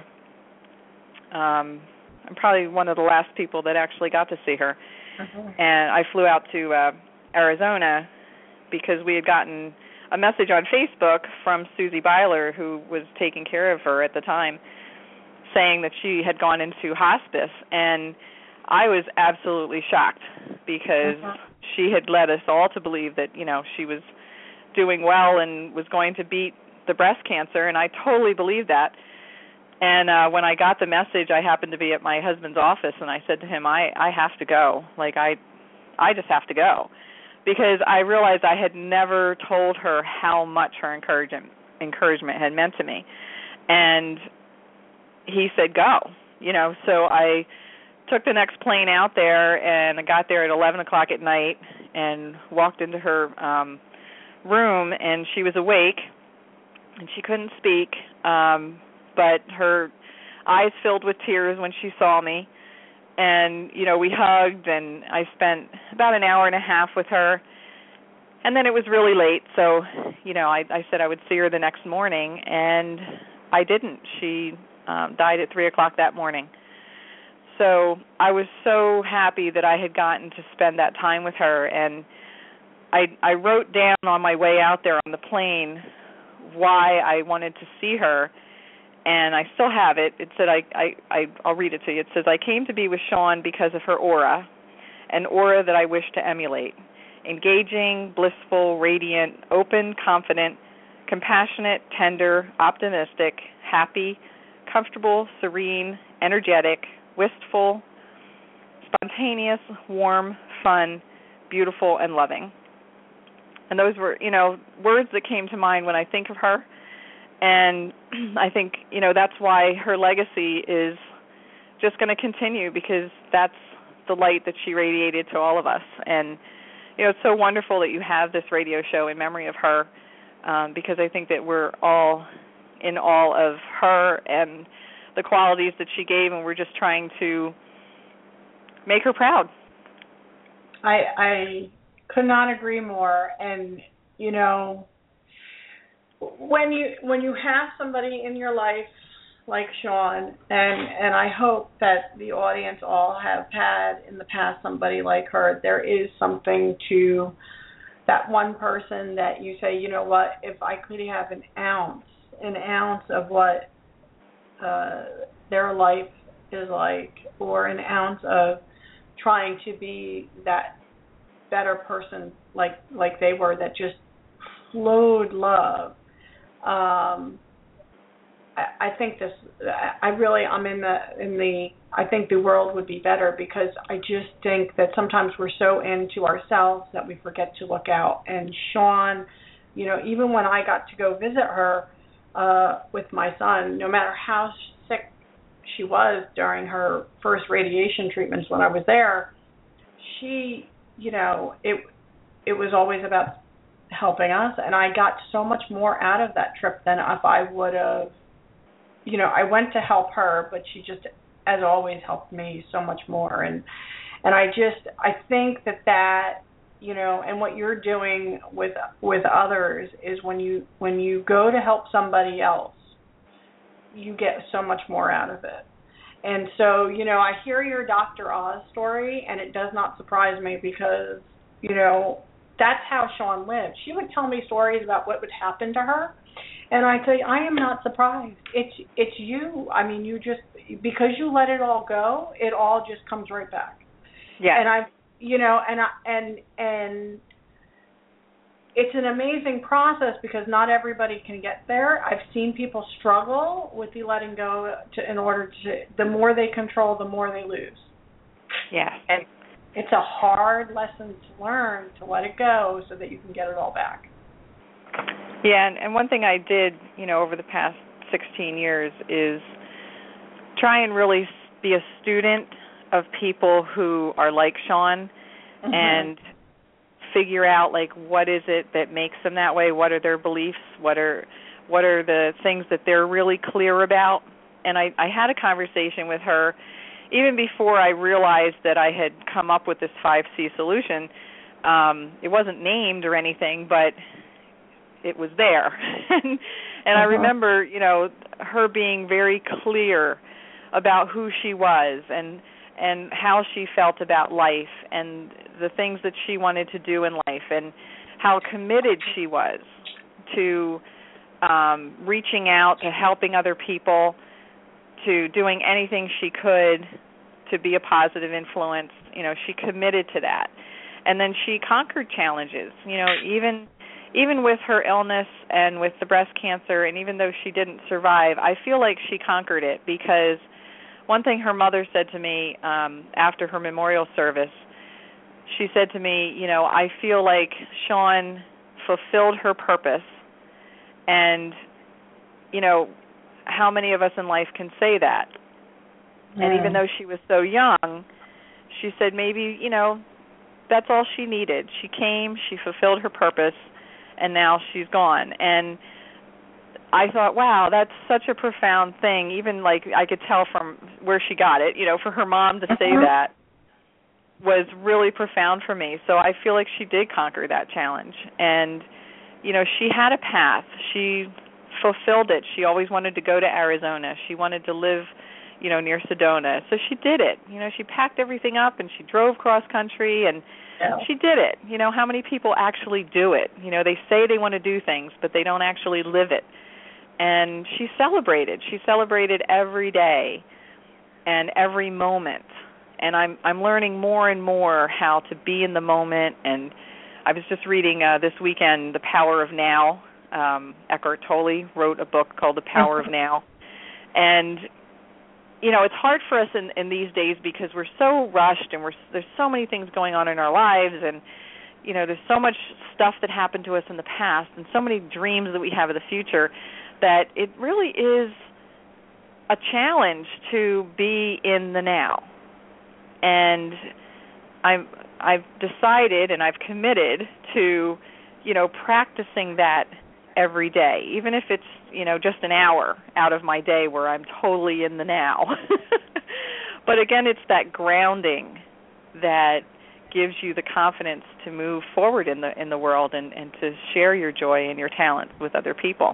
Um, I'm probably one of the last people that actually got to see her. Uh-huh. And I flew out to uh, Arizona because we had gotten a message on Facebook from Susie Byler, who was taking care of her at the time, saying that she had gone into hospice. And I was absolutely shocked because uh-huh. she had led us all to believe that, you know, she was doing well and was going to beat the breast cancer, and I totally believed that. And uh, when I got the message, I happened to be at my husband's office, and I said to him, I, I have to go. Like, I, I just have to go. Because I realized I had never told her how much her encouragement, encouragement had meant to me. And he said, go. You know, so I took the next plane out there, and I got there at eleven o'clock at night and walked into her um, room, and she was awake, and she couldn't speak. Um but her eyes filled with tears when she saw me. And, you know, we hugged, and I spent about an hour and a half with her. And then it was really late, so, you know, I, I said I would see her the next morning, and I didn't. She um, died at three o'clock that morning. So I was so happy that I had gotten to spend that time with her, and I, I wrote down on my way out there on the plane why I wanted to see her. And I still have it. It said, I, I, I, I'll read it to you. It says, I came to be with Shawn because of her aura, an aura that I wish to emulate. Engaging, blissful, radiant, open, confident, compassionate, tender, optimistic, happy, comfortable, serene, energetic, wistful, spontaneous, warm, fun, beautiful, and loving. And those were, you know, words that came to mind when I think of her. And I think, you know, that's why her legacy is just going to continue, because that's the light that she radiated to all of us. And, you know, it's so wonderful that you have this radio show in memory of her, um, because I think that we're all in awe of her and the qualities that she gave, and we're just trying to make her proud. I, I could not agree more. And, you know, When you when you have somebody in your life like Shawn, and and I hope that the audience all have had in the past somebody like her, there is something to that one person that you say, you know what, if I could have an ounce, an ounce of what uh, their life is like, or an ounce of trying to be that better person like like they were, that just flowed love. Um, I, I think this. I really. I'm in the in the. I think the world would be better, because I just think that sometimes we're so into ourselves that we forget to look out. And Shawn, you know, even when I got to go visit her uh, with my son, no matter how sick she was during her first radiation treatments when I was there, she, you know, it it was always about helping us, and I got so much more out of that trip than if I would have, you know, I went to help her, but she just, as always, helped me so much more. And and I just, I think that that, you know, and what you're doing with with others is when you when you go to help somebody else, you get so much more out of it. And so, you know, I hear your Doctor Oz story, and it does not surprise me, because, you know, that's how Shawn lived. She would tell me stories about what would happen to her, and I tell you, I am not surprised. It's it's you. I mean, you just, because you let it all go, it all just comes right back. Yeah. And I, you know, and I, and and it's an amazing process, because not everybody can get there. I've seen people struggle with the letting go to, in order to. The more they control, the more they lose. Yeah. And it's a hard lesson to learn, to let it go so that you can get it all back. Yeah, and, and one thing I did, you know, over the past sixteen years is try and really be a student of people who are like Shawn, mm-hmm. and figure out, like, what is it that makes them that way? What are their beliefs? What are what are the things that they're really clear about? And I, I had a conversation with her even before I realized that I had come up with this five C solution. Um, it wasn't named or anything, but it was there. and and uh-huh. I remember, you know, her being very clear about who she was and and how she felt about life and the things that she wanted to do in life, and how committed she was to um, reaching out, to helping other people, to doing anything she could to be a positive influence. You know, she committed to that. And then she conquered challenges. You know, even even with her illness and with the breast cancer, and even though she didn't survive, I feel like she conquered it, because one thing her mother said to me um, after her memorial service, she said to me, you know, I feel like Shawn fulfilled her purpose. And, you know, how many of us in life can say that? Mm. And even though she was so young, she said maybe, you know, that's all she needed. She came, she fulfilled her purpose, and now she's gone. And I thought, wow, that's such a profound thing. Even, like, I could tell from where she got it, you know, for her mom to say that was really profound for me. So I feel like she did conquer that challenge. And, you know, she had a path. She fulfilled it. She always wanted to go to Arizona. She wanted to live, you know, near Sedona. So she did it. You know, she packed everything up and she drove cross country, and yeah. she did it. You know, how many people actually do it? You know, they say they want to do things, but they don't actually live it. And she celebrated. She celebrated every day and every moment. And I'm I'm learning more and more how to be in the moment. And I was just reading uh, this weekend The Power of Now. Um, Eckhart Tolle wrote a book called The Power of Now. And, you know, it's hard for us in, in these days because we're so rushed, and we're there's so many things going on in our lives, and, you know, there's so much stuff that happened to us in the past and so many dreams that we have of the future that it really is a challenge to be in the now. And I'm, I've decided and I've committed to, you know, practicing that every day, even if it's, you know, just an hour out of my day where I'm totally in the now. But again, it's that grounding that gives you the confidence to move forward in the in the world and, and to share your joy and your talent with other people.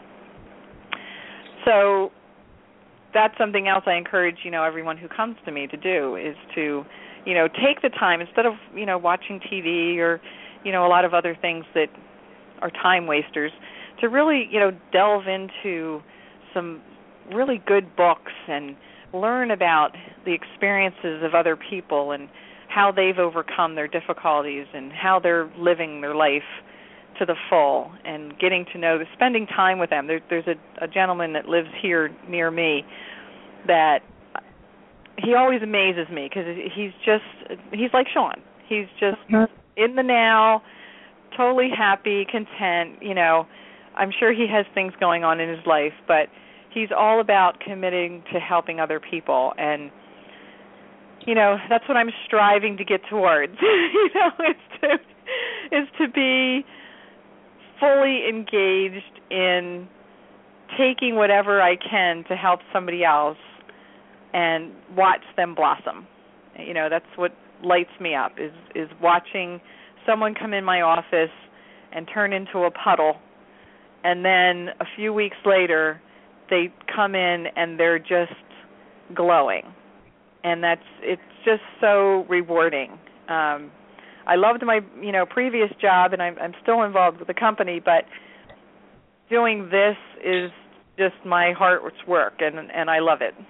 So that's something else I encourage, you know, everyone who comes to me to do, is to, you know, take the time instead of, you know, watching T V or, you know, a lot of other things that are time wasters, to really, you know, delve into some really good books and learn about the experiences of other people and how they've overcome their difficulties and how they're living their life to the full, and getting to know, spending time with them. There, there's a, a gentleman that lives here near me that he always amazes me because he's just, he's like Shawn. He's just in the now, totally happy, content, you know. I'm sure he has things going on in his life, but he's all about committing to helping other people. And, you know, that's what I'm striving to get towards, you know, is to, is to be fully engaged in taking whatever I can to help somebody else and watch them blossom. You know, that's what lights me up, is, is watching someone come in my office and turn into a puddle, and then a few weeks later they come in and they're just glowing. And that's, it's just so rewarding. Um, I loved my, you know, previous job, and I'm, I'm still involved with the company, but doing this is just my heart's work, and, and I love it.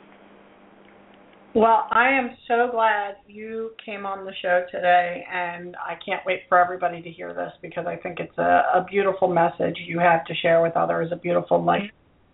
Well, I am so glad you came on the show today, and I can't wait for everybody to hear this, because I think it's a, a beautiful message you have to share with others, a beautiful life.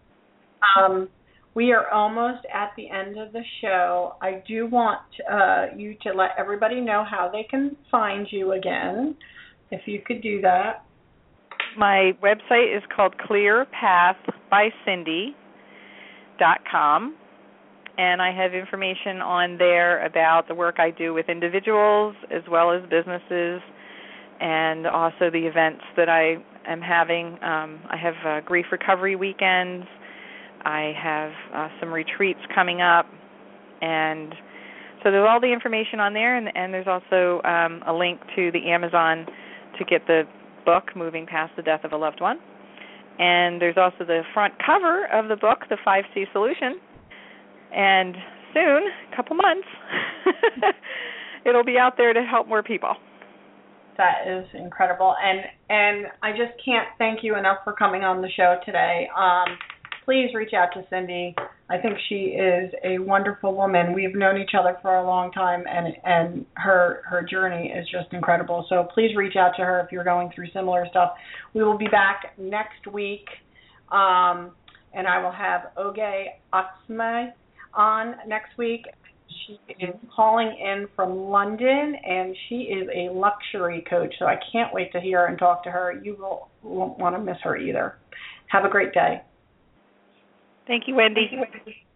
Um, we are almost at the end of the show. I do want uh, you to let everybody know how they can find you again, if you could do that. My website is called clear path by cindy dot com. And I have information on there about the work I do with individuals as well as businesses, and also the events that I am having. Um, I have uh, grief recovery weekends. I have uh, some retreats coming up. And so there's all the information on there, and, and there's also um, a link to the Amazon to get the book, Moving Past the Death of a Loved One. And there's also the front cover of the book, The five C Solution. And soon, a couple months, it'll be out there to help more people. That is incredible. And and I just can't thank you enough for coming on the show today. Um, please reach out to Cindy. I think she is a wonderful woman. We've known each other for a long time, and and her her journey is just incredible. So please reach out to her if you're going through similar stuff. We will be back next week, um, and I will have Oge Oxme on next week. She is calling in from London, and she is a luxury coach, so I can't wait to hear and talk to her. You will, won't want to miss her either. Have a great day. Thank you, Wendy. Thank you, Wendy.